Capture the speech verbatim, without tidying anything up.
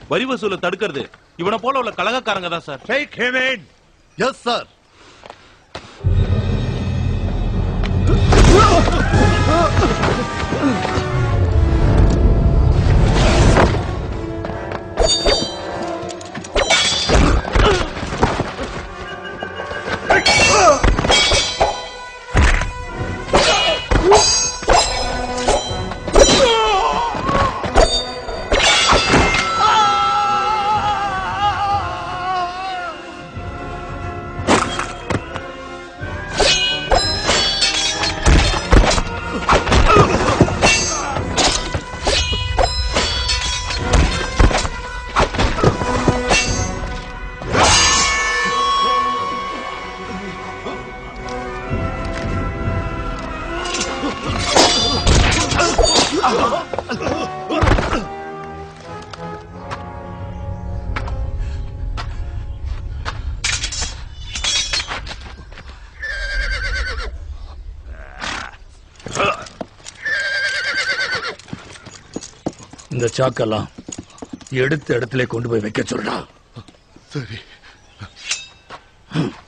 வரி வசூல தடுக்கிறது இவனை போல உள்ள கலகக்காரங்க தான் sir. Take him in. Yes, sir. இந்த சாக்கெல்லாம் எடுத்த இடத்துல கொண்டு போய் வைக்க சொல்றா. சரி.